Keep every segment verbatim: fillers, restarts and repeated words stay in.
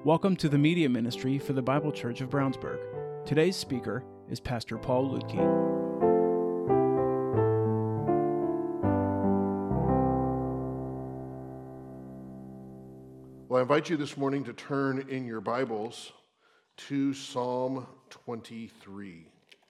Welcome to the media ministry for the Bible Church of Brownsburg. Today's speaker is Pastor Paul Lutke. Well, I invite you this morning to turn in your Bibles to Psalm twenty-three.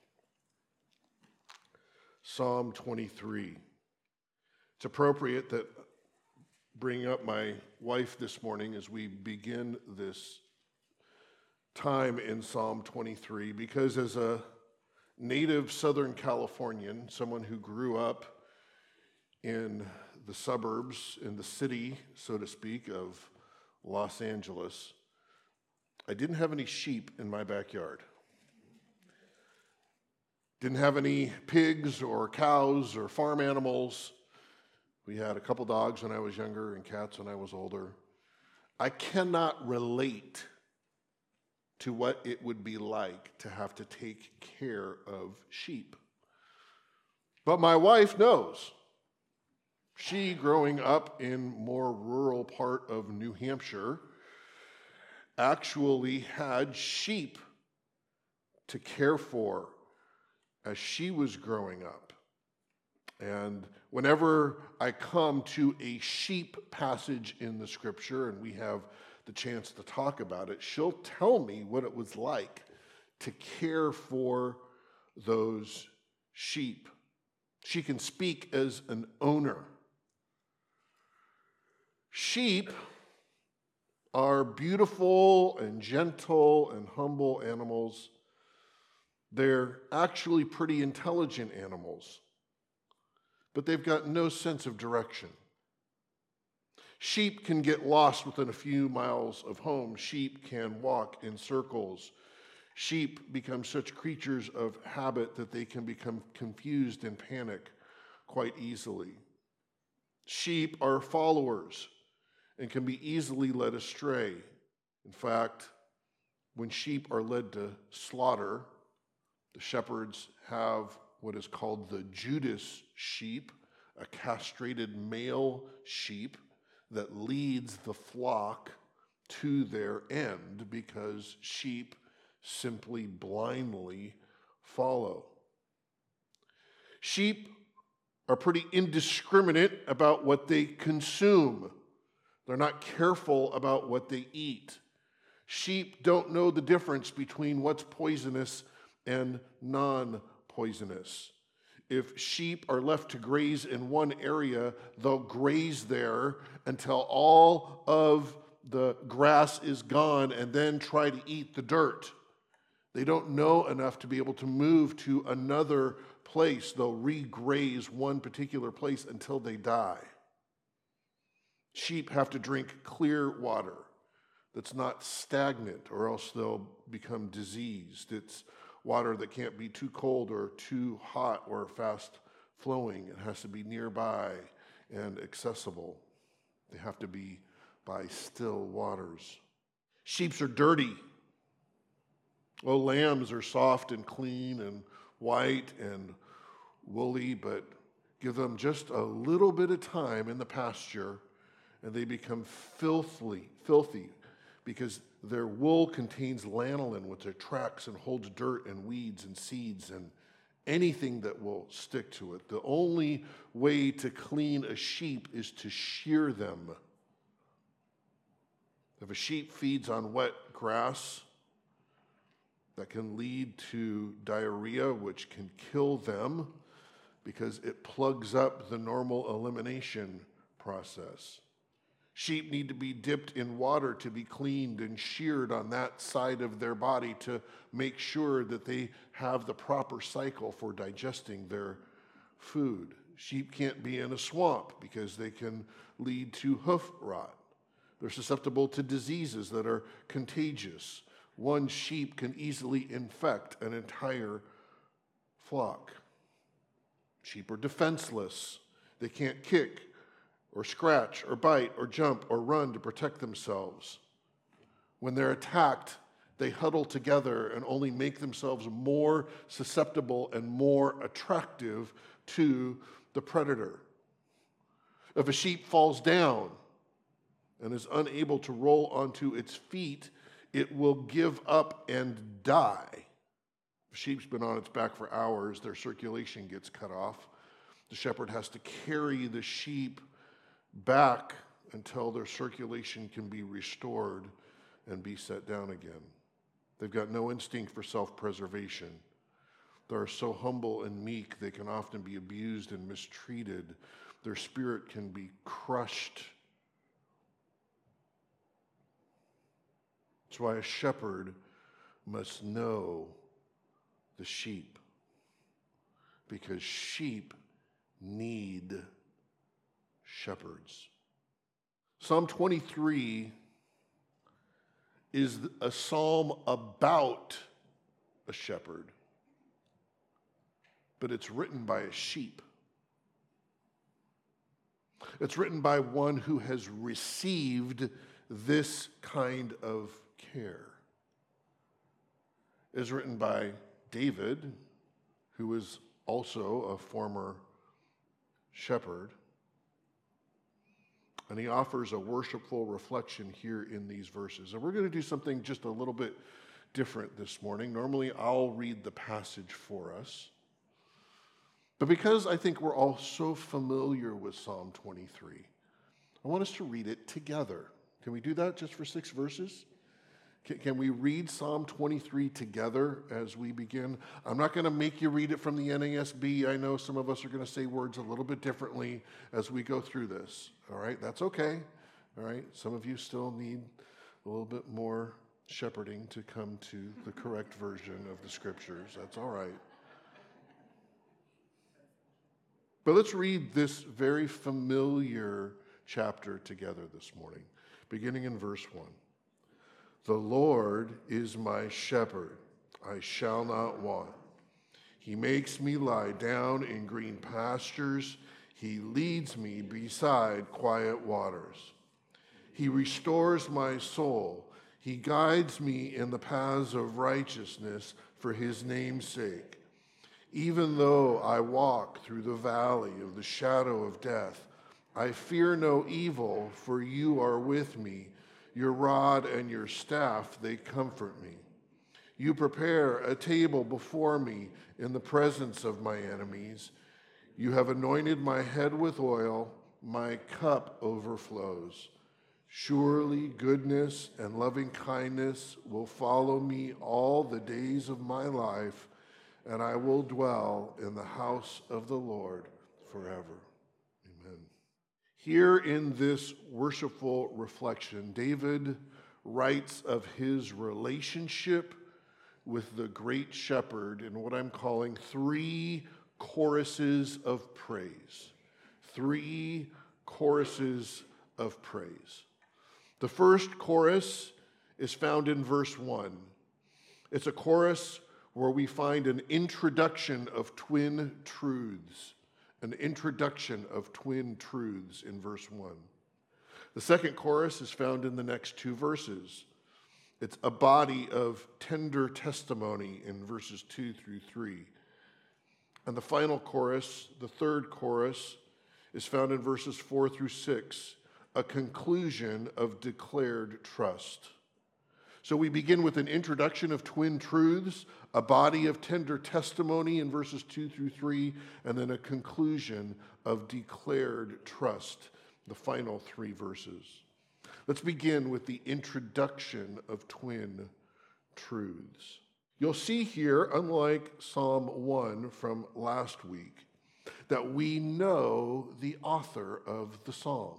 Psalm twenty-three. It's appropriate that bring up my wife this morning as we begin this time in Psalm twenty-three, because as a native Southern Californian, someone who grew up in the suburbs, in the city, so to speak, of Los Angeles, I didn't have any sheep in my backyard. Didn't have any pigs or cows or farm animals. We had a couple dogs when I was younger and cats when I was older. I cannot relate to what it would be like to have to take care of sheep. But my wife knows. She, growing up in more rural part of New Hampshire, actually had sheep to care for as she was growing up. And whenever I come to a sheep passage in the scripture and we have the chance to talk about it, she'll tell me what it was like to care for those sheep. She can speak as an owner. Sheep are beautiful and gentle and humble animals. They're actually pretty intelligent animals, but they've got no sense of direction. Sheep can get lost within a few miles of home. Sheep can walk in circles. Sheep become such creatures of habit that they can become confused and panic quite easily. Sheep are followers and can be easily led astray. In fact, when sheep are led to slaughter, the shepherds have what is called the Judas sheep, a castrated male sheep that leads the flock to their end because sheep simply blindly follow. Sheep are pretty indiscriminate about what they consume. They're not careful about what they eat. Sheep don't know the difference between what's poisonous and non-poisonous. If sheep are left to graze in one area, they'll graze there until all of the grass is gone and then try to eat the dirt. They don't know enough to be able to move to another place. They'll re-graze one particular place until they die. Sheep have to drink clear water that's not stagnant, or else they'll become diseased. It's water that can't be too cold or too hot or fast flowing. It has to be nearby and accessible. They have to be by still waters. Sheep are dirty. Oh, lambs are soft and clean and white and woolly, but give them just a little bit of time in the pasture and they become filthy, filthy because their wool contains lanolin, which attracts and holds dirt and weeds and seeds and anything that will stick to it. The only way to clean a sheep is to shear them. If a sheep feeds on wet grass, that can lead to diarrhea, which can kill them because it plugs up the normal elimination process. Sheep need to be dipped in water to be cleaned and sheared on that side of their body to make sure that they have the proper cycle for digesting their food. Sheep can't be in a swamp because they can lead to hoof rot. They're susceptible to diseases that are contagious. One sheep can easily infect an entire flock. Sheep are defenseless. They can't kick or scratch, or bite, or jump, or run to protect themselves. When they're attacked, they huddle together and only make themselves more susceptible and more attractive to the predator. If a sheep falls down and is unable to roll onto its feet, it will give up and die. The sheep's been on its back for hours, their circulation gets cut off. The shepherd has to carry the sheep back until their circulation can be restored and be set down again. They've got no instinct for self-preservation. They are so humble and meek, they can often be abused and mistreated. Their spirit can be crushed. That's why a shepherd must know the sheep, because sheep need shepherds. Psalm twenty-three is a psalm about a shepherd, but it's written by a sheep. It's written by one who has received this kind of care. It's written by David, who is also a former shepherd. And he offers a worshipful reflection here in these verses. And we're going to do something just a little bit different this morning. Normally, I'll read the passage for us. But because I think we're all so familiar with Psalm twenty-three, I want us to read it together. Can we do that just for six verses? Can, can we read Psalm twenty-three together as we begin? I'm not going to make you read it from the N A S B. I know some of us are going to say words a little bit differently as we go through this. All right, that's okay. All right, some of you still need a little bit more shepherding to come to the correct version of the scriptures. That's all right. But let's read this very familiar chapter together this morning, beginning in verse one. The Lord is my shepherd, I shall not want. He makes me lie down in green pastures. He leads me beside quiet waters. He restores my soul. He guides me in the paths of righteousness for his name's sake. Even though I walk through the valley of the shadow of death, I fear no evil, for you are with me. Your rod and your staff, they comfort me. You prepare a table before me in the presence of my enemies. You have anointed my head with oil. My cup overflows. Surely goodness and loving kindness will follow me all the days of my life, and I will dwell in the house of the Lord forever. Amen. Here in this worshipful reflection, David writes of his relationship with the great shepherd in what I'm calling three choruses of praise. Three choruses of praise. The first chorus is found in verse one. It's a chorus where we find an introduction of twin truths, an introduction of twin truths in verse one. The second chorus is found in the next two verses. It's a body of tender testimony in verses two through three. And the final chorus, the third chorus, is found in verses four through six, a conclusion of declared trust. So we begin with an introduction of twin truths, a body of tender testimony in verses two through three, and then a conclusion of declared trust, the final three verses. Let's begin with the introduction of twin truths. You'll see here, unlike Psalm one from last week, that we know the author of the psalm.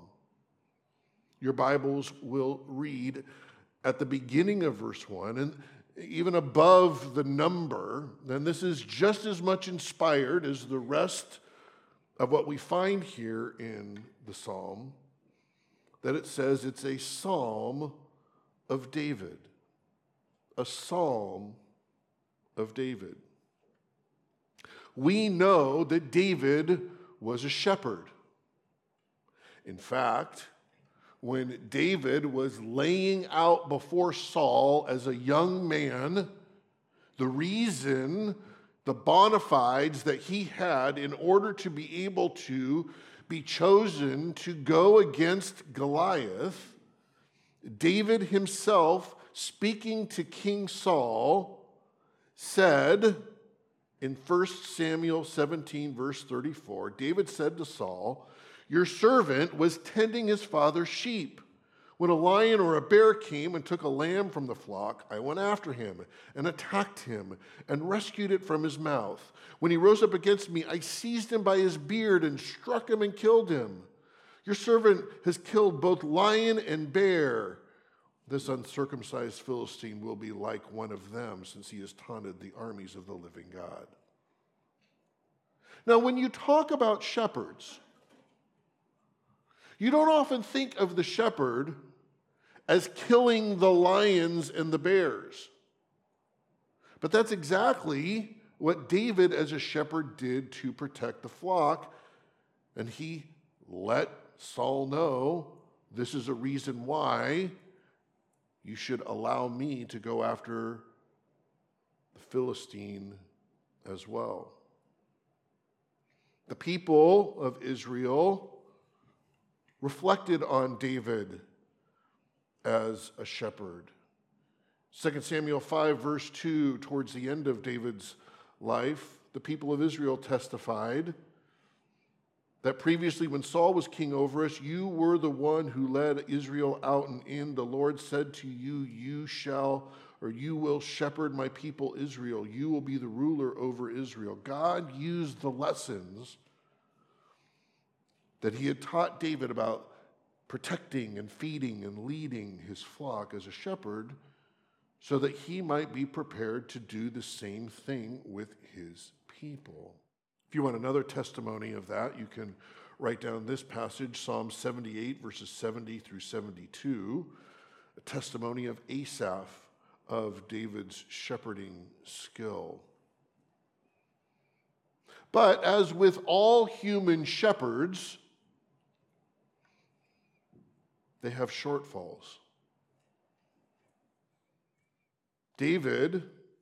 Your Bibles will read at the beginning of verse one, and even above the number, then this is just as much inspired as the rest of what we find here in the psalm, that it says it's a psalm of David. A psalm of David. We know that David was a shepherd. In fact, when David was laying out before Saul as a young man, the reason, the bona fides that he had in order to be able to be chosen to go against Goliath, David himself speaking to King Saul, said in First Samuel seventeen, verse thirty-four, David said to Saul, "Your servant was tending his father's sheep. When a lion or a bear came and took a lamb from the flock, I went after him and attacked him and rescued it from his mouth. When he rose up against me, I seized him by his beard and struck him and killed him. Your servant has killed both lion and bear. This uncircumcised Philistine will be like one of them, since he has taunted the armies of the living God." Now, when you talk about shepherds, you don't often think of the shepherd as killing the lions and the bears. But that's exactly what David as a shepherd did to protect the flock. And he let Saul know, this is a reason why you should allow me to go after the Philistine as well. The people of Israel reflected on David as a shepherd. Second Samuel five, verse two, towards the end of David's life, the people of Israel testified that previously when Saul was king over us, you were the one who led Israel out and in. The Lord said to you, you shall, or you will shepherd my people Israel. You will be the ruler over Israel. God used the lessons that he had taught David about protecting and feeding and leading his flock as a shepherd so that he might be prepared to do the same thing with his people. If you want another testimony of that, you can write down this passage, Psalm seventy-eight, verses seventy through seventy-two, a testimony of Asaph of David's shepherding skill. But as with all human shepherds, they have shortfalls. David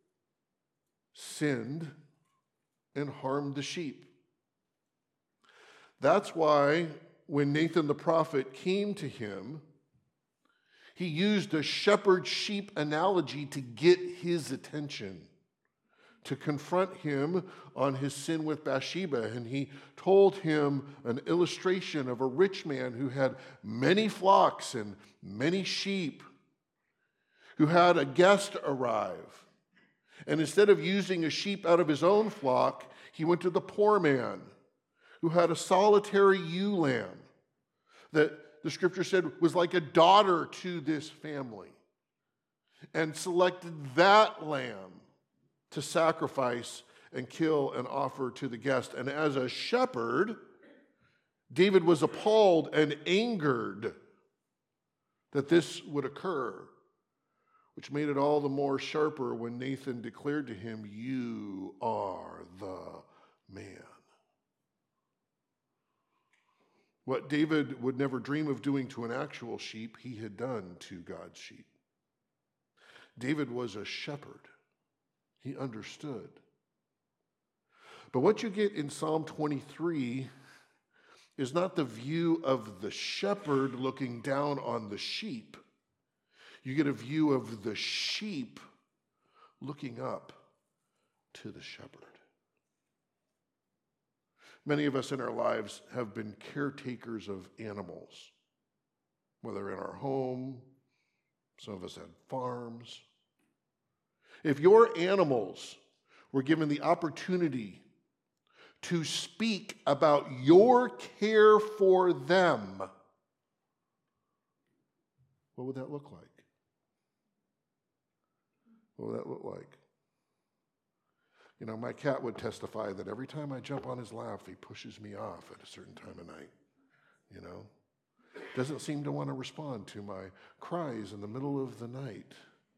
sinned and harmed the sheep. That's why when Nathan the prophet came to him, he used a shepherd-sheep analogy to get his attention, to confront him on his sin with Bathsheba. And he told him an illustration of a rich man who had many flocks and many sheep, who had a guest arrive. And instead of using a sheep out of his own flock, he went to the poor man who had a solitary ewe lamb that the scripture said was like a daughter to this family, and selected that lamb to sacrifice and kill and offer to the guest. And as a shepherd, David was appalled and angered that this would occur, which made it all the more sharper when Nathan declared to him, you are the man. What David would never dream of doing to an actual sheep, he had done to God's sheep. David was a shepherd. He understood. But what you get in Psalm twenty-three is not the view of the shepherd looking down on the sheep. You get a view of the sheep looking up to the shepherd. Many of us in our lives have been caretakers of animals, whether in our home, some of us had farms. If your animals were given the opportunity to speak about your care for them, what would that look like? What would that look like? You know, my cat would testify that every time I jump on his lap, he pushes me off at a certain time of night. You know, doesn't seem to want to respond to my cries in the middle of the night.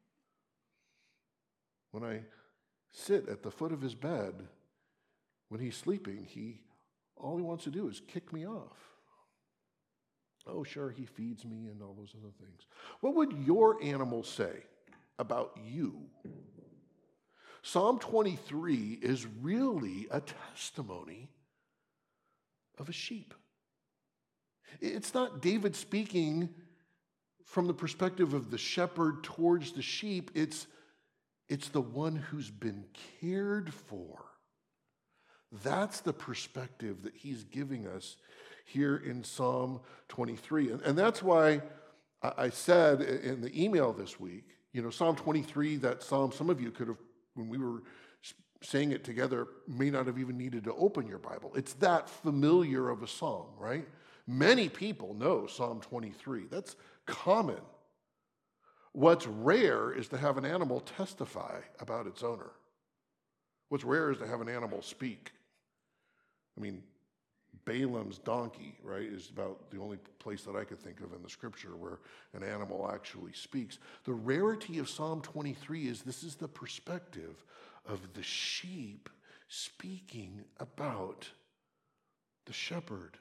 When I sit at the foot of his bed, when he's sleeping, he all he wants to do is kick me off. Oh, sure, he feeds me and all those other things. What would your animal say about you? Psalm twenty-three is really a testimony of a sheep. It's not David speaking from the perspective of the shepherd towards the sheep, it's, it's the one who's been cared for. That's the perspective that he's giving us here in Psalm twenty-three. And, and that's why I said in the email this week, you know, Psalm twenty-three, that psalm, some of you could have, when we were saying it together, may not have even needed to open your Bible. It's that familiar of a psalm, right? Many people know Psalm twenty-three. That's common. What's rare is to have an animal testify about its owner. What's rare is to have an animal speak. I mean, Balaam's donkey, right, is about the only place that I could think of in the scripture where an animal actually speaks. The rarity of Psalm twenty-three is this is the perspective of the sheep speaking about the shepherd.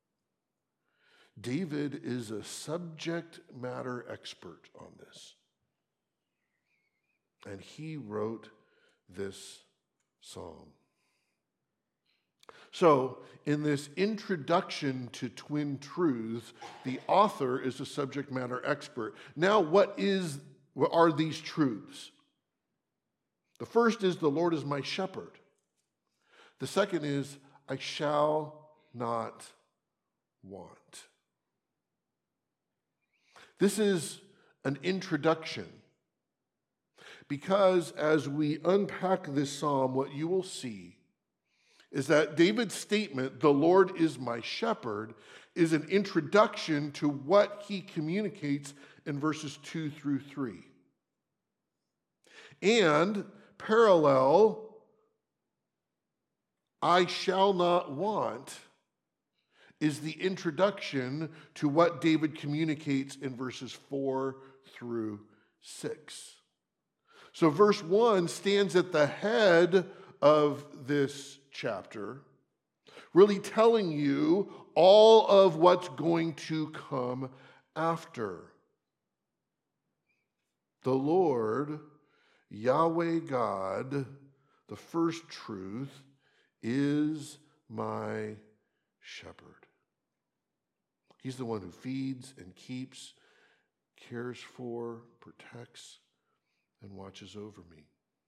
David is a subject matter expert on this. And he wrote this psalm. So, in this introduction to Twin Truths, the author is a subject matter expert. Now, what is, what are these truths? The first is, the Lord is my shepherd. The second is, I shall not want. This is an introduction, because as we unpack this psalm, what you will see is that David's statement, the Lord is my shepherd, is an introduction to what he communicates in verses two through three. And parallel, I shall not want, is the introduction to what David communicates in verses four through six. So verse one stands at the head of this chapter, really telling you all of what's going to come after. The Lord, Yahweh God, the first truth, is my shepherd. He's the one who feeds and keeps, cares for, protects, and watches over me.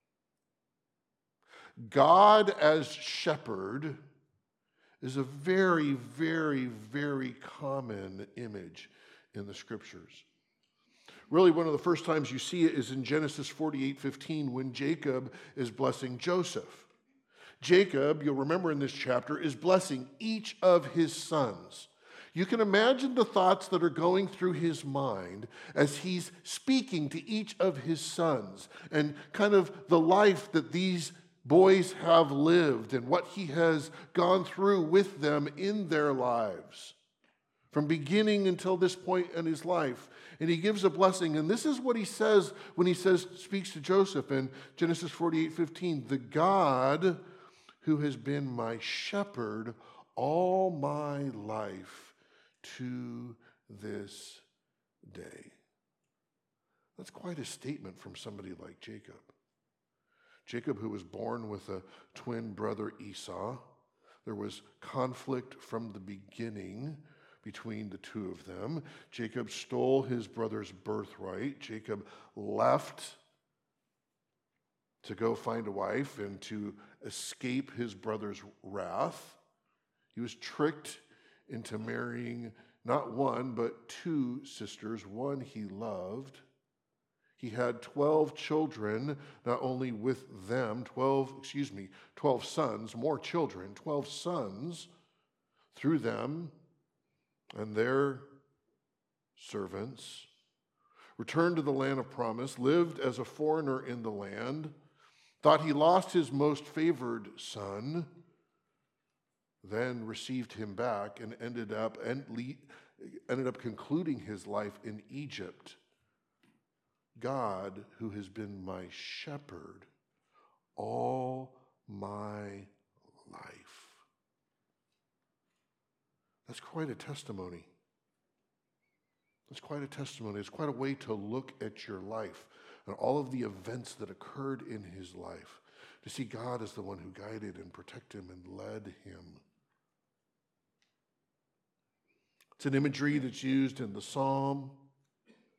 God as shepherd is a very, very, very common image in the scriptures. Really, one of the first times you see it is in Genesis forty-eight fifteen, when Jacob is blessing Joseph. Jacob, you'll remember in this chapter, is blessing each of his sons. You can imagine the thoughts that are going through his mind as he's speaking to each of his sons, and kind of the life that these boys have lived and what he has gone through with them in their lives from beginning until this point in his life. And he gives a blessing. And this is what he says when he says, speaks to Joseph in Genesis forty-eight fifteen, the God who has been my shepherd all my life to this day. That's quite a statement from somebody like Jacob. Jacob, who was born with a twin brother Esau. There was conflict from the beginning between the two of them. Jacob stole his brother's birthright. Jacob left to go find a wife and to escape his brother's wrath. He was tricked into marrying not one, but two sisters, one he loved. He had twelve children, not only with them, twelve, excuse me, twelve sons, more children, twelve sons through them and their servants. Returned to the land of promise, lived as a foreigner in the land, thought he lost his most favored son, then received him back and ended up and ended up concluding his life in Egypt. God, who has been my shepherd all my life. That's quite a testimony. That's quite a testimony. It's quite a way to look at your life and all of the events that occurred in his life, to see God as the one who guided and protected him and led him. It's an imagery that's used in the psalm.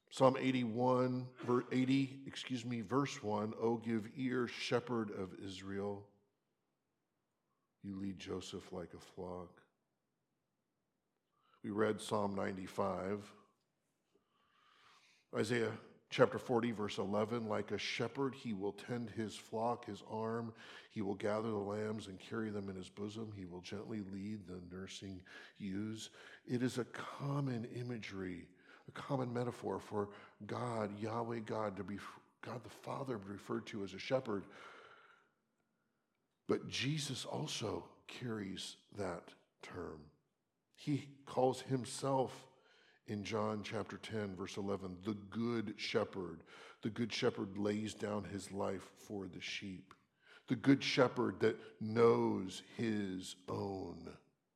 Psalm eighty-one, eighty, excuse me, verse one, "O give ear, shepherd of Israel. You lead Joseph like a flock." We read Psalm ninety-five. Isaiah chapter forty, verse eleven, "Like a shepherd, he will tend his flock, his arm. He will gather the lambs and carry them in his bosom. He will gently lead the nursing ewes." It is a common imagery, a common metaphor for God, Yahweh God, to be God the Father referred to as a shepherd. But Jesus also carries that term. He calls himself in John chapter ten, verse eleven, the good shepherd. The good shepherd lays down his life for the sheep. The good shepherd that knows his own.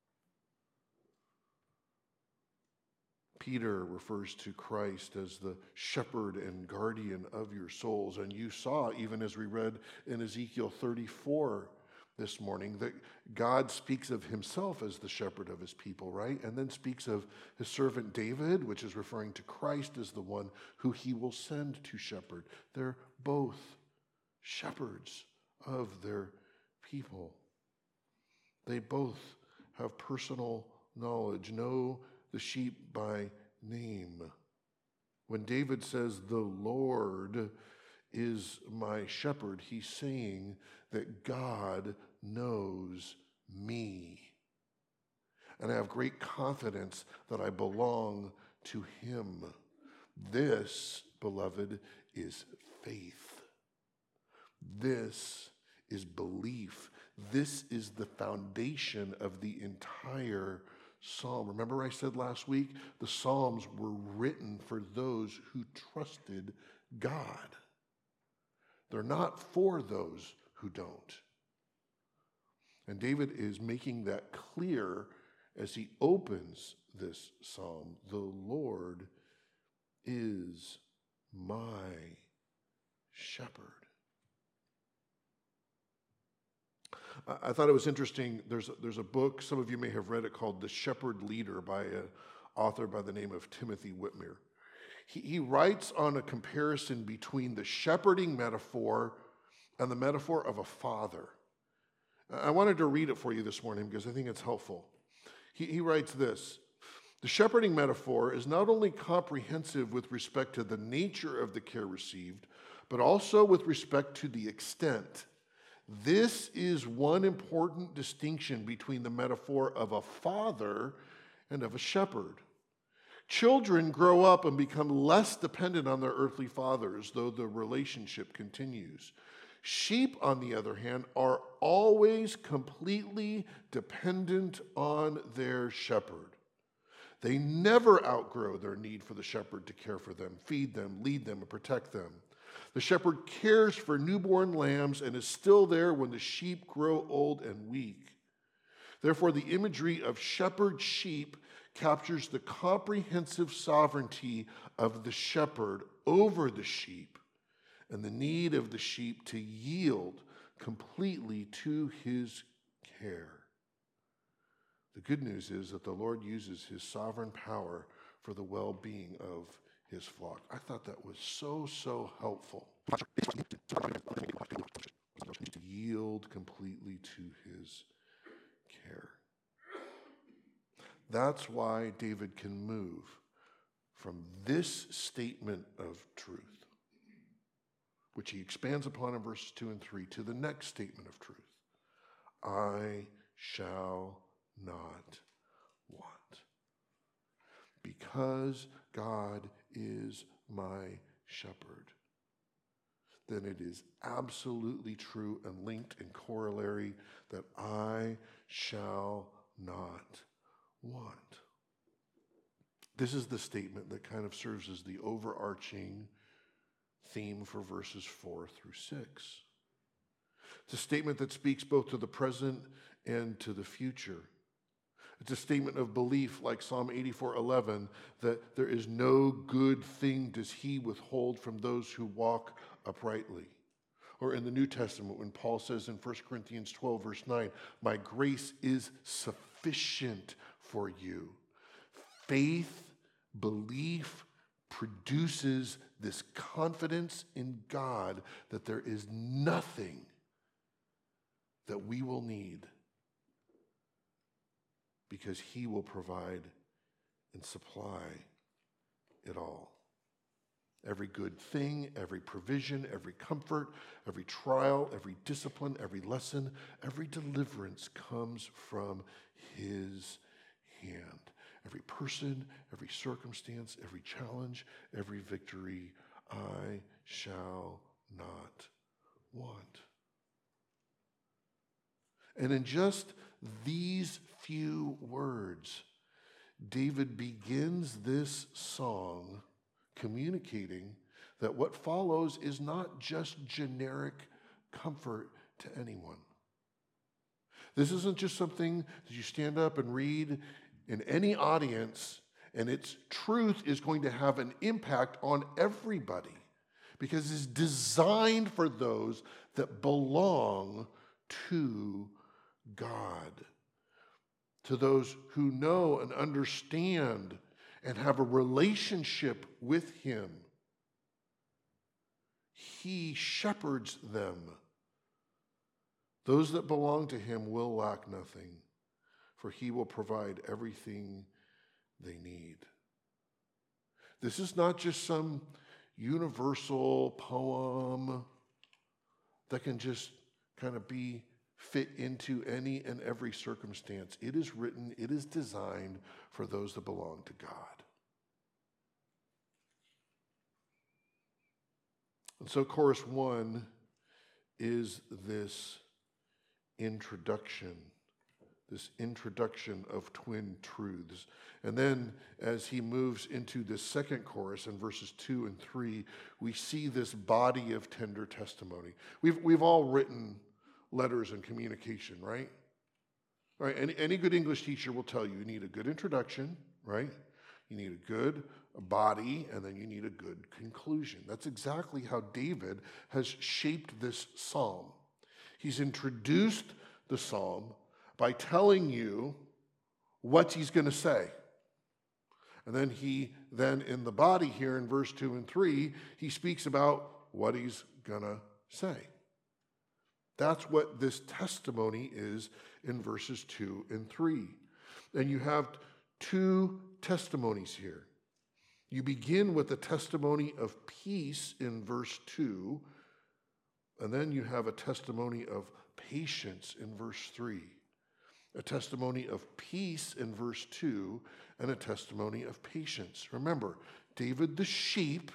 Peter refers to Christ as the shepherd and guardian of your souls. And you saw, even as we read in Ezekiel thirty-four this morning, that God speaks of himself as the shepherd of his people, right? And then speaks of his servant David, which is referring to Christ as the one who he will send to shepherd. They're both shepherds of their people. They both have personal knowledge, know the sheep by name. When David says, "The Lord is my shepherd," he's saying that God knows me. And I have great confidence that I belong to him. This, beloved, is faith. This is belief. This is the foundation of the entire psalm. Remember I said last week, the Psalms were written for those who trusted God. They're not for those who don't. And David is making that clear as he opens this psalm. The Lord is my shepherd. I thought it was interesting. There's a, there's a book, some of you may have read it, called The Shepherd Leader by an author by the name of Timothy Whitmer. He, he writes on a comparison between the shepherding metaphor and the metaphor of a father. I wanted to read it for you this morning because I think it's helpful. He, he writes this: "The shepherding metaphor is not only comprehensive with respect to the nature of the care received, but also with respect to the extent. This is one important distinction between the metaphor of a father and of a shepherd. Children grow up and become less dependent on their earthly fathers, though the relationship continues. Sheep, on the other hand, are always completely dependent on their shepherd. They never outgrow their need for the shepherd to care for them, feed them, lead them, and protect them. The shepherd cares for newborn lambs and is still there when the sheep grow old and weak. Therefore, the imagery of shepherd-sheep captures the comprehensive sovereignty of the shepherd over the sheep and the need of the sheep to yield completely to his care. The good news is that the Lord uses his sovereign power for the well-being of his flock." I thought that was so, so helpful. To yield completely to his care. That's why David can move from this statement of truth, which he expands upon in verses two and three, to the next statement of truth: "I shall not want." Because God is my shepherd, then it is absolutely true and linked and corollary that I shall not want. This is the statement that kind of serves as the overarching theme for verses four through six. It's a statement that speaks both to the present and to the future. It's a statement of belief, like Psalm eighty-four eleven, that there is no good thing does he withhold from those who walk uprightly. Or in the New Testament, when Paul says in First Corinthians twelve, verse nine, "My grace is sufficient for you." Faith, belief, produces this confidence in God that there is nothing that we will need, because he will provide and supply it all. Every good thing, every provision, every comfort, every trial, every discipline, every lesson, every deliverance comes from his hand. Every person, every circumstance, every challenge, every victory, I shall not want. And in just these few words, David begins this song communicating that what follows is not just generic comfort to anyone. This isn't just something that you stand up and read in any audience, and its truth is going to have an impact on everybody, because it's designed for those that belong to God, to those who know and understand and have a relationship with him. He shepherds them. Those that belong to him will lack nothing, for he will provide everything they need. This is not just some universal poem that can just kind of be fit into any and every circumstance. It is written, it is designed for those that belong to God. And so chorus one is this introduction, this introduction of twin truths. And then as he moves into the second chorus in verses two and three, we see this body of tender testimony. We've, we've all written letters and communication, right? All right, any, any good English teacher will tell you you need a good introduction, right? You need a good body, and then you need a good conclusion. That's exactly how David has shaped this psalm. He's introduced the psalm by telling you what he's going to say. And then he, then in the body here in verse two and three, he speaks about what he's going to say. That's what this testimony is in verses two and three. And you have two testimonies here. You begin with the testimony of peace in verse two, and then you have a testimony of patience in verse three. A testimony of peace in verse two, and a testimony of patience. Remember, David the sheep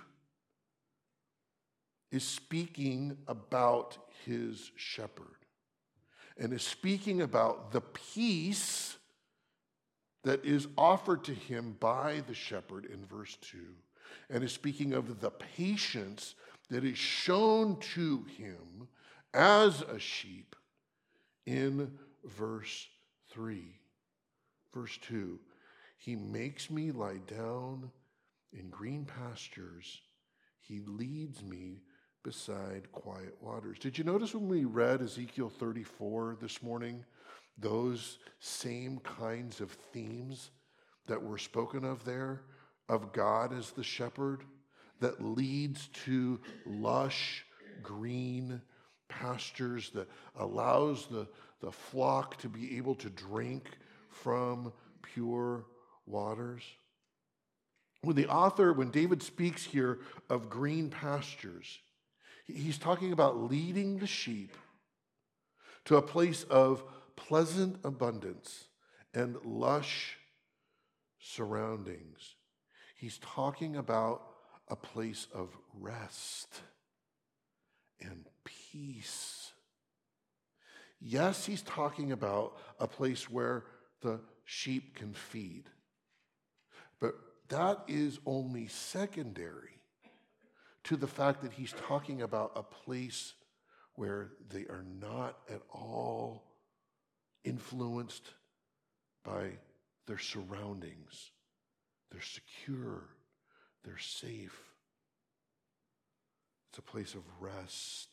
is speaking about his shepherd, and is speaking about the peace that is offered to him by the shepherd in verse two, and is speaking of the patience that is shown to him as a sheep in verse three. Verse two, he makes me lie down in green pastures. He leads me beside quiet waters. Did you notice when we read Ezekiel thirty-four this morning, those same kinds of themes that were spoken of there, of God as the shepherd that leads to lush green pastures, that allows the, the flock to be able to drink from pure waters? When the author, when David speaks here of green pastures, he's talking about leading the sheep to a place of pleasant abundance and lush surroundings. He's talking about a place of rest and peace. Yes, he's talking about a place where the sheep can feed, but that is only secondary to the fact that he's talking about a place where they are not at all influenced by their surroundings. They're secure. They're safe. It's a place of rest.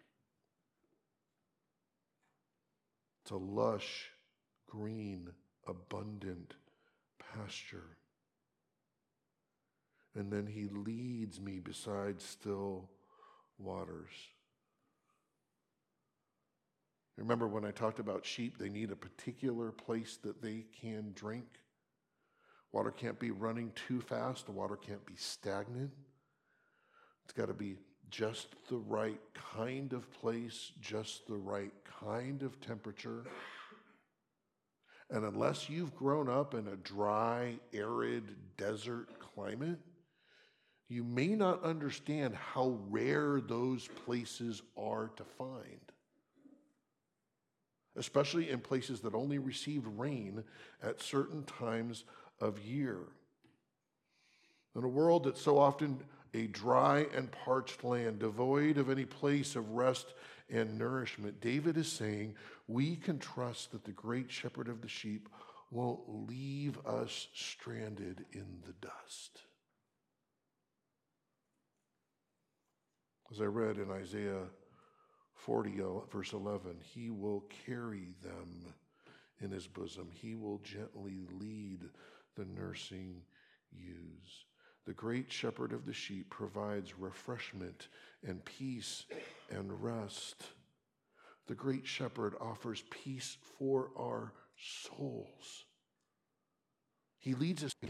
It's a lush, green, abundant pasture. and then he leads me beside still waters. Remember when I talked about sheep, they need a particular place that they can drink. Water can't be running too fast. The water can't be stagnant. It's got to be just the right kind of place, just the right kind of temperature. And unless you've grown up in a dry, arid, desert climate, you may not understand how rare those places are to find, especially in places that only receive rain at certain times of year. In a world that's so often a dry and parched land, devoid of any place of rest and nourishment, David is saying we can trust that the great shepherd of the sheep won't leave us stranded in the dust. As I read in Isaiah forty, verse eleven, he will carry them in his bosom. He will gently lead the nursing ewes. The great shepherd of the sheep provides refreshment and peace and rest. The great shepherd offers peace for our souls. He leads us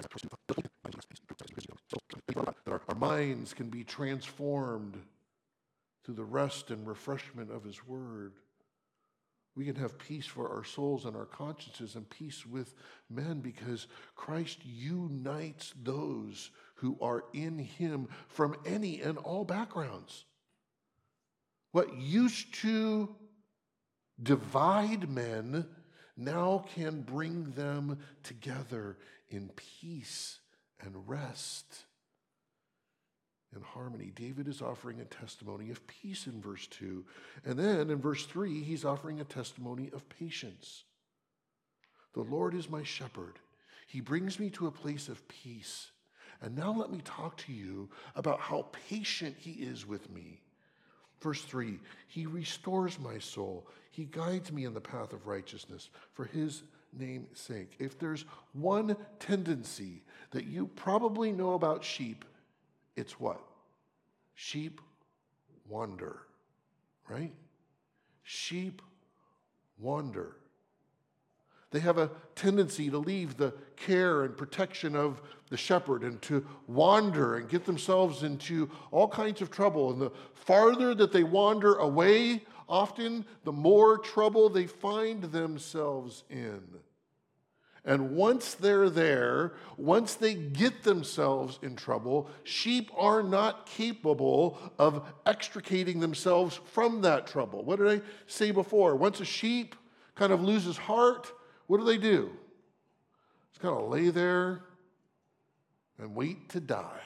that our minds can be transformed through the rest and refreshment of his word. We can have peace for our souls and our consciences and peace with men because Christ unites those who are in him from any and all backgrounds. What used to divide men now can bring them together in peace and rest and harmony. David is offering a testimony of peace in verse two. And then in verse three, he's offering a testimony of patience. The Lord is my shepherd. He brings me to a place of peace. And now let me talk to you about how patient he is with me. Verse three, he restores my soul. He guides me in the path of righteousness for his name's sake. If there's one tendency that you probably know about sheep, it's what? Sheep wander, right? Sheep wander. They have a tendency to leave the care and protection of the shepherd and to wander and get themselves into all kinds of trouble. And the farther that they wander away, often the more trouble they find themselves in. And once they're there, once they get themselves in trouble, sheep are not capable of extricating themselves from that trouble. What did I say before? Once a sheep kind of loses heart, what do they do? Just kind of lay there and wait to die.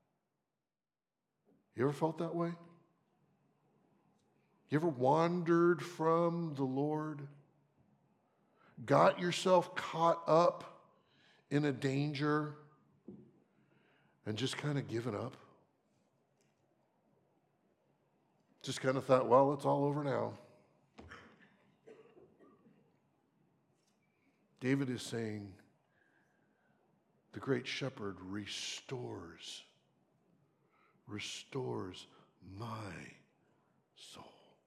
You ever felt that way? You ever wandered from the Lord? Got yourself caught up in a danger and just kind of given up? Just kind of thought, well, it's all over now. David is saying, the great shepherd restores, restores my soul.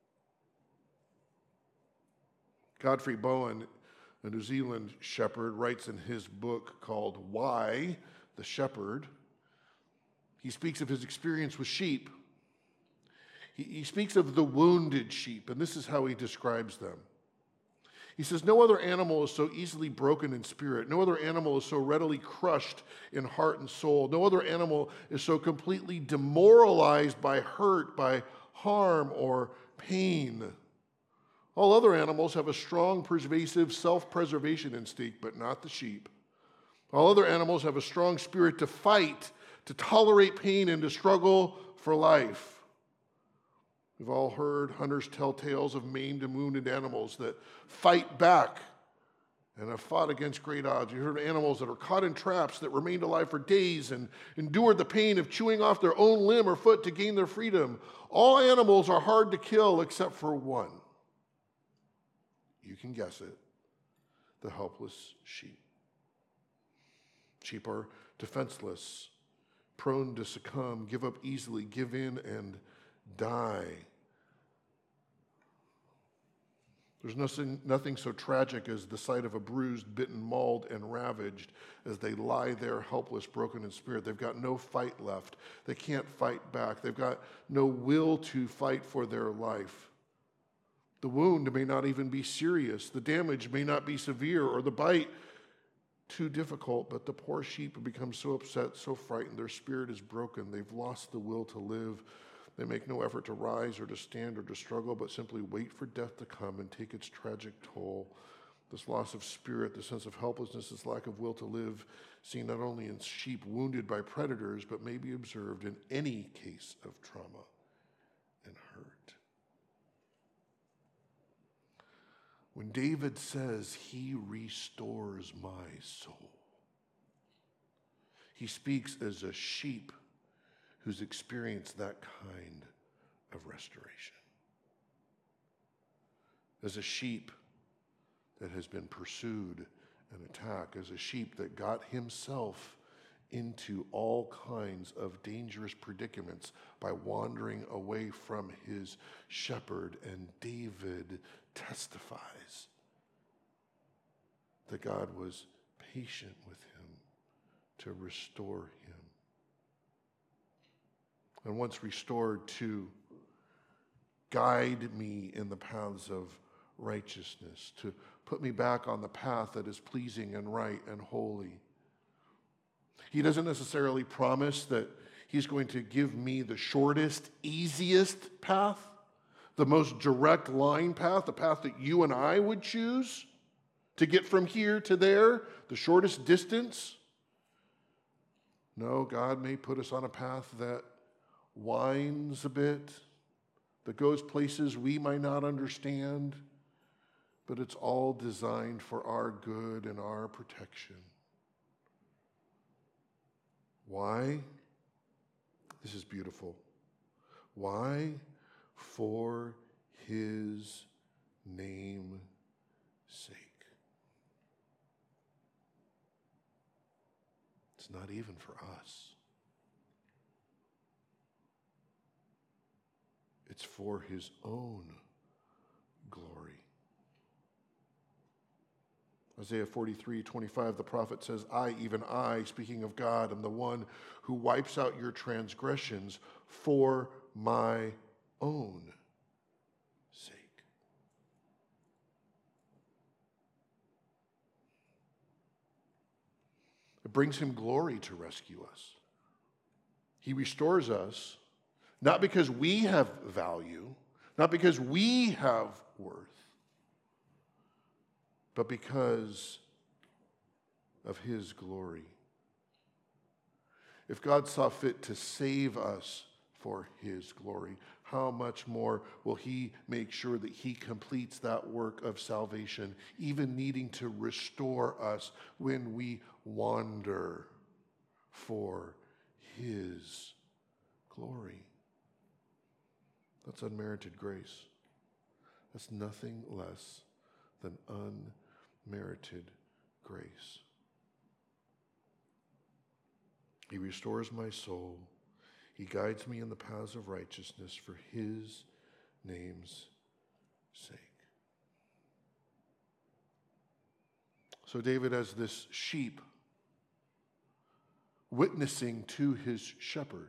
Godfrey Bowen, a New Zealand shepherd, writes in his book called Why the Shepherd. He speaks of his experience with sheep. He, he speaks of the wounded sheep, and this is how he describes them. He says, no other animal is so easily broken in spirit. No other animal is so readily crushed in heart and soul. No other animal is so completely demoralized by hurt, by harm, or pain. All other animals have a strong, pervasive self-preservation instinct, but not the sheep. All other animals have a strong spirit to fight, to tolerate pain, and to struggle for life. We've all heard hunters tell tales of maimed and wounded animals that fight back and have fought against great odds. You've heard of animals that are caught in traps that remained alive for days and endured the pain of chewing off their own limb or foot to gain their freedom. All animals are hard to kill except for one. You can guess it. The helpless sheep. Sheep are defenseless, prone to succumb, give up easily, give in and die. There's nothing, nothing so tragic as the sight of a bruised, bitten, mauled, and ravaged as they lie there helpless, broken in spirit. They've got no fight left. They can't fight back. They've got no will to fight for their life. The wound may not even be serious. The damage may not be severe, or the bite too difficult, but the poor sheep have become so upset, so frightened, their spirit is broken. They've lost the will to live. They make no effort to rise or to stand or to struggle, but simply wait for death to come and take its tragic toll. This loss of spirit, the sense of helplessness, this lack of will to live, seen not only in sheep wounded by predators, but may be observed in any case of trauma and hurt. When David says, he restores my soul, he speaks as a sheep who's experienced that kind of restoration. As a sheep that has been pursued and attacked, as a sheep that got himself into all kinds of dangerous predicaments by wandering away from his shepherd. And David testifies that God was patient with him to restore him. And once restored, to guide me in the paths of righteousness, to put me back on the path that is pleasing and right and holy. He doesn't necessarily promise that he's going to give me the shortest, easiest path, the most direct line path, the path that you and I would choose to get from here to there, the shortest distance. No, God may put us on a path that winds a bit, that goes places we might not understand, but it's all designed for our good and our protection. Why? This is beautiful. Why? For his name's sake. It's not even for us. It's for his own glory. Isaiah forty-three twenty-five, the prophet says, I, even I, speaking of God, am the one who wipes out your transgressions for my own sake. It brings him glory to rescue us. He restores us, not because we have value, not because we have worth, but because of his glory. If God saw fit to save us for his glory, how much more will he make sure that he completes that work of salvation, even needing to restore us when we wander for his glory. That's unmerited grace. That's nothing less than unmerited grace. He restores my soul. He guides me in the paths of righteousness for his name's sake. So David, as this sheep witnessing to his shepherd,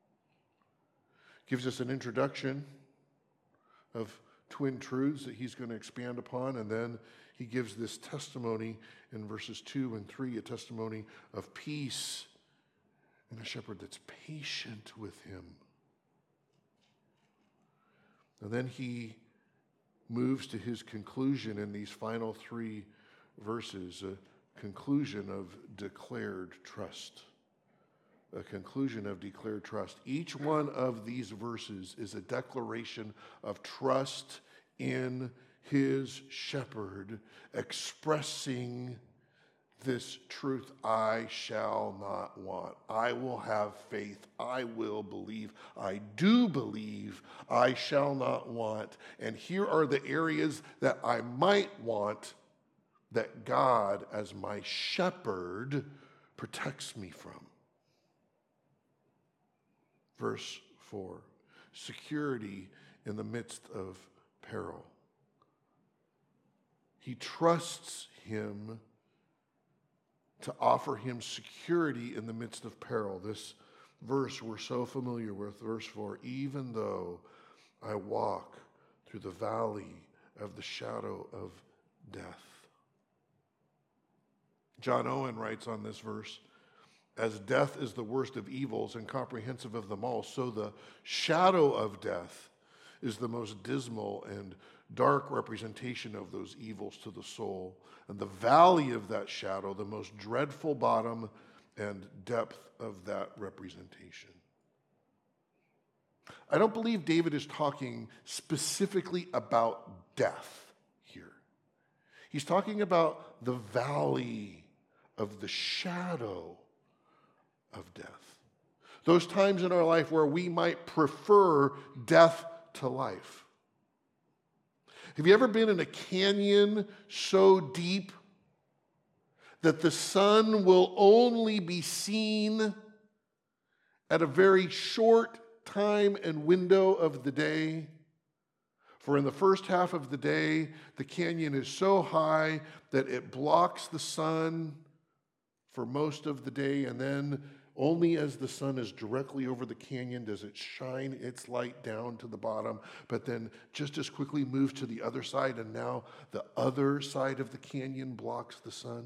gives us an introduction of twin truths that he's going to expand upon, and then he gives this testimony in verses two and three, a testimony of peace and a shepherd that's patient with him. And then he moves to his conclusion in these final three verses, a conclusion of declared trust. A conclusion of declared trust. Each one of these verses is a declaration of trust in his shepherd, expressing this truth: I shall not want. I will have faith. I will believe. I do believe. I shall not want. And here are the areas that I might want that God, as my shepherd, protects me from. Verse four, security in the midst of peril. He trusts him to offer him security in the midst of peril. This verse we're so familiar with, verse four, even though I walk through the valley of the shadow of death. John Owen writes on this verse, as death is the worst of evils and comprehensive of them all, so the shadow of death is the most dismal and dark representation of those evils to the soul, and the valley of that shadow, the most dreadful bottom and depth of that representation. I don't believe David is talking specifically about death here. He's talking about the valley of the shadow of death. Those times in our life where we might prefer death to life. Have you ever been in a canyon so deep that the sun will only be seen at a very short time and window of the day? For in the first half of the day, the canyon is so high that it blocks the sun for most of the day, and then only as the sun is directly over the canyon does it shine its light down to the bottom, but then just as quickly moves to the other side, and now the other side of the canyon blocks the sun.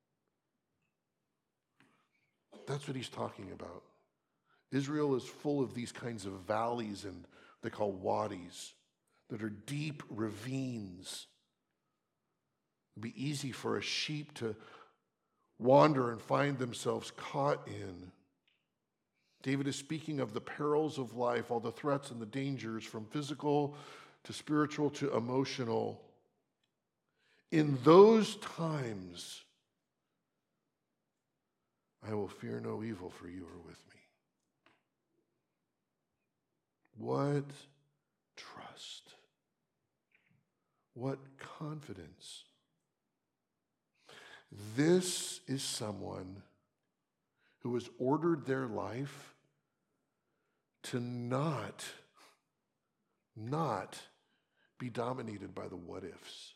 That's what he's talking about. Israel is full of these kinds of valleys, and they call wadis, that are deep ravines. It'd be easy for a sheep to wander and find themselves caught in. David is speaking of the perils of life, all the threats and the dangers from physical to spiritual to emotional. In those times, I will fear no evil, for you are with me. What trust. What confidence. This is someone who has ordered their life to not, not be dominated by the what ifs.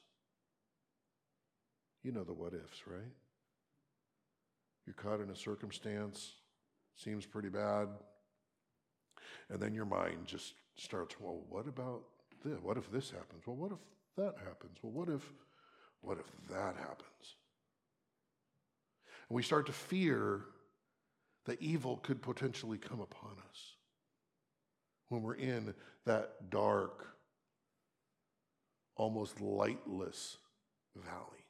You know the what ifs, right? You're caught in a circumstance, seems pretty bad, and then your mind just starts, well, what about this? What if this happens? Well, what if that happens? Well, what if, what if that happens? And we start to fear that evil could potentially come upon us when we're in that dark, almost lightless valley.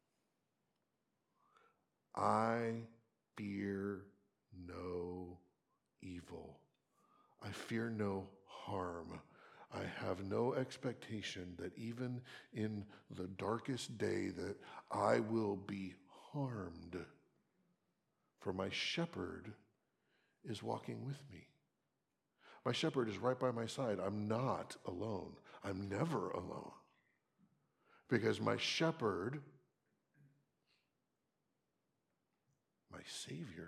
I fear no evil. I fear no harm. I have no expectation that even in the darkest day that I will be harmed. For my shepherd is walking with me. My shepherd is right by my side. I'm not alone. I'm never alone. Because my shepherd, my Savior,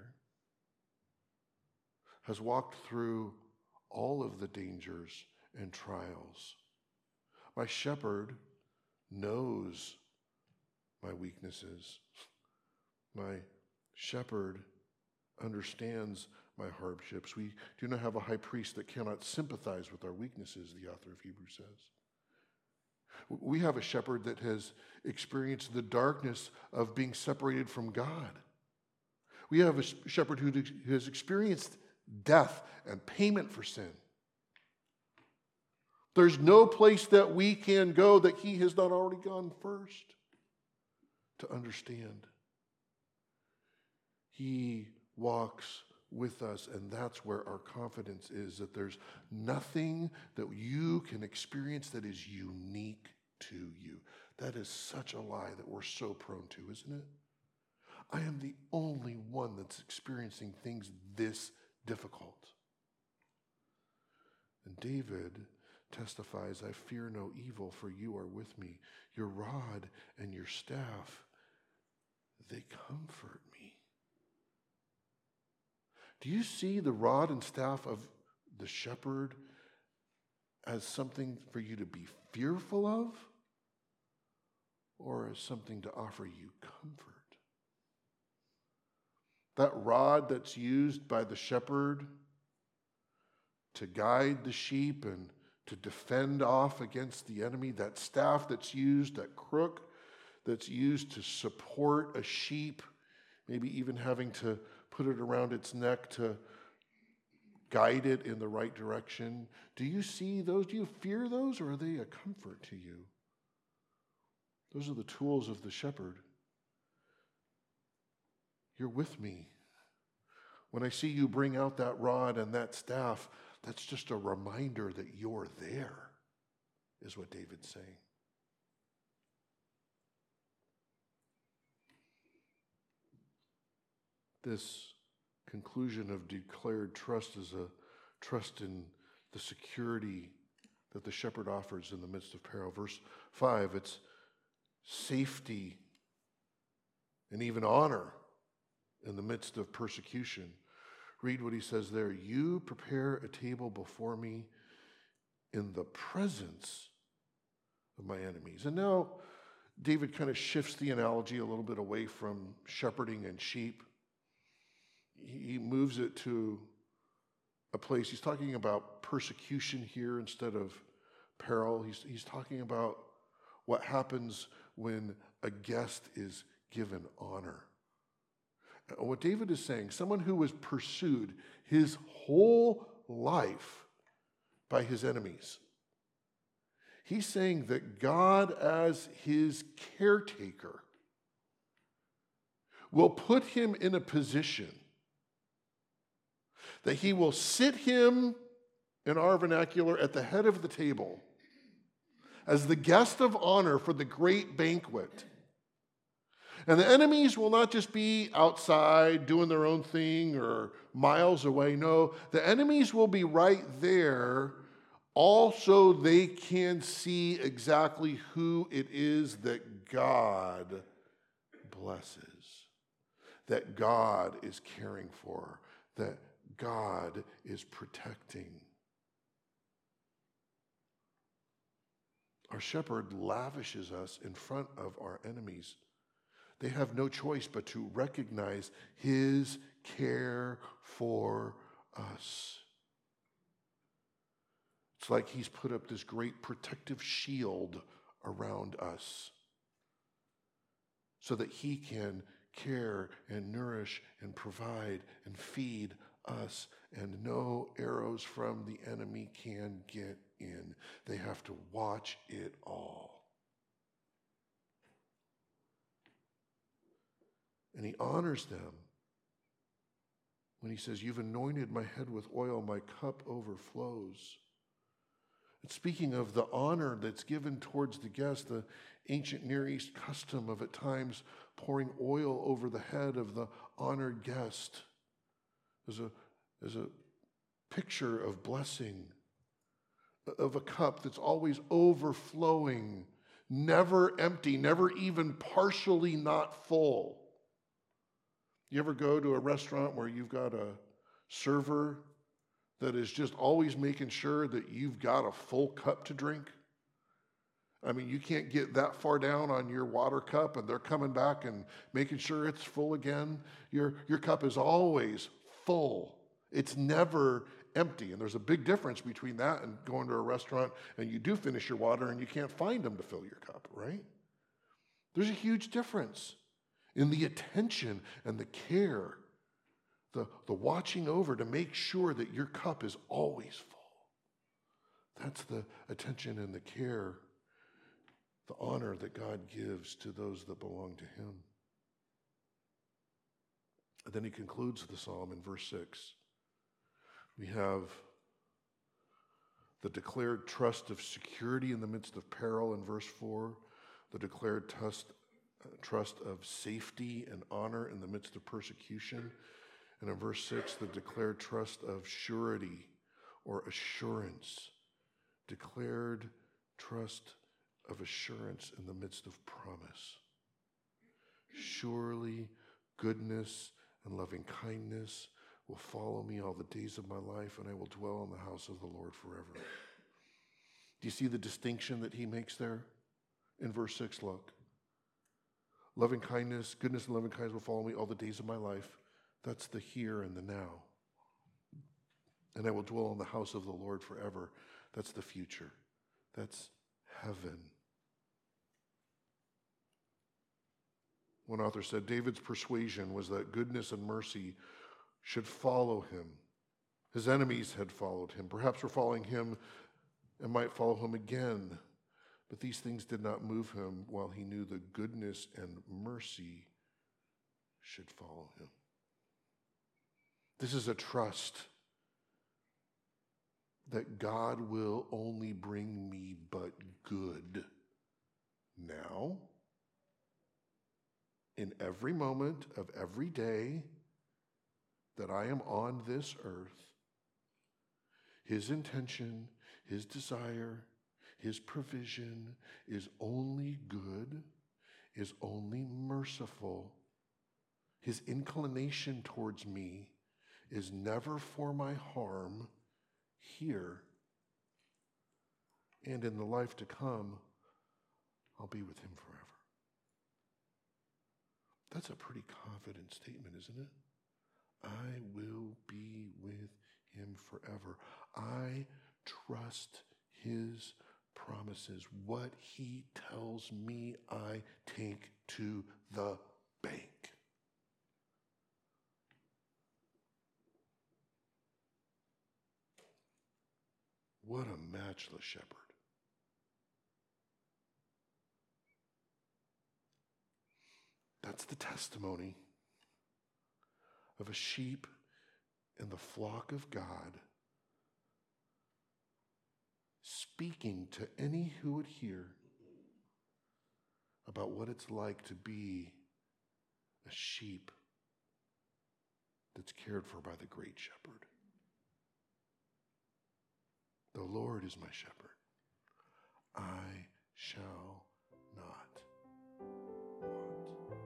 has walked through all of the dangers and trials. My shepherd knows my weaknesses. My shepherd understands my hardships. We do not have a high priest that cannot sympathize with our weaknesses, the author of Hebrews says. We have a shepherd that has experienced the darkness of being separated from God. We have a shepherd who has experienced death and payment for sin. There's no place that we can go that he has not already gone first to understand. He walks with us, and that's where our confidence is, that there's nothing that you can experience that is unique to you. That is such a lie that we're so prone to, isn't it? I am the only one that's experiencing things this difficult. And David testifies, I fear no evil, for you are with me. Your rod and your staff, they comfort me. Do you see the rod and staff of the shepherd as something for you to be fearful of, or as something to offer you comfort? That rod that's used by the shepherd to guide the sheep and to defend off against the enemy, that staff that's used, that crook that's used to support a sheep, maybe even having to put it around its neck to guide it in the right direction. Do you see those? Do you fear those, or are they a comfort to you? Those are the tools of the shepherd. You're with me. When I see you bring out that rod and that staff, that's just a reminder that you're there, is what David's saying. This conclusion of declared trust is a trust in the security that the shepherd offers in the midst of peril. Verse five, it's safety and even honor in the midst of persecution. Read what he says there. You prepare a table before me in the presence of my enemies. And now David kind of shifts the analogy a little bit away from shepherding and sheep. He moves it to a place. He's talking about persecution here instead of peril. He's, he's talking about what happens when a guest is given honor. What David is saying, someone who was pursued his whole life by his enemies, he's saying that God, as his caretaker, will put him in a position that he will sit him, in our vernacular, at the head of the table as the guest of honor for the great banquet. And the enemies will not just be outside doing their own thing or miles away. No, the enemies will be right there, also they can see exactly who it is that God blesses, that God is caring for, that God is protecting. Our shepherd lavishes us in front of our enemies. They have no choice but to recognize his care for us. It's like he's put up this great protective shield around us so that he can care and nourish and provide and feed us, and no arrows from the enemy can get in. They have to watch it all. And he honors them when he says, you've anointed my head with oil, my cup overflows. It's speaking of the honor that's given towards the guest, the ancient Near East custom of at times pouring oil over the head of the honored guest. There's a, there's a picture of blessing, of a cup that's always overflowing, never empty, never even partially not full. You ever go to a restaurant where you've got a server that is just always making sure that you've got a full cup to drink? I mean, you can't get that far down on your water cup and they're coming back and making sure it's full again. Your, your cup is always full. It's never empty. And there's a big difference between that and going to a restaurant and you do finish your water and you can't find them to fill your cup, right? There's a huge difference in the attention and the care, the, the watching over to make sure that your cup is always full. That's the attention and the care, the honor that God gives to those that belong to him. And then he concludes the psalm in verse six. We have the declared trust of security in the midst of peril in verse four, the declared trust, uh, trust of safety and honor in the midst of persecution, and in verse six, the declared trust of surety or assurance, declared trust of assurance in the midst of promise. Surely goodness and loving kindness will follow me all the days of my life, and I will dwell in the house of the Lord forever. Do you see the distinction that he makes there? In verse six, look. Loving kindness, goodness and loving kindness will follow me all the days of my life. That's the here and the now. And I will dwell in the house of the Lord forever. That's the future. That's heaven. One author said, David's persuasion was that goodness and mercy should follow him. His enemies had followed him. Perhaps were following him and might follow him again. But these things did not move him while he knew the goodness and mercy should follow him. This is a trust that God will only bring me but good now, in every moment of every day that I am on this earth. His intention, his desire, his provision is only good, is only merciful. His inclination towards me is never for my harm here. And in the life to come, I'll be with him forever. That's a pretty confident statement, isn't it? I will be with him forever. I trust his promises. What he tells me, I take to the bank. What a matchless shepherd. That's the testimony of a sheep in the flock of God, speaking to any who would hear about what it's like to be a sheep that's cared for by the great shepherd. The Lord is my shepherd. I shall not want.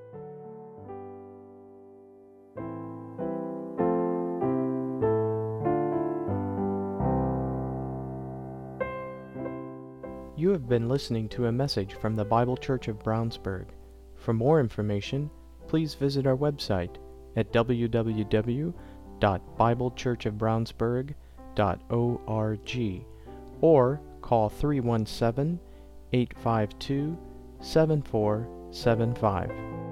You have been listening to a message from the Bible Church of Brownsburg. For more information, please visit our website at w w w dot bible church of brownsburg dot org or call three one seven, eight five two, seven four seven five.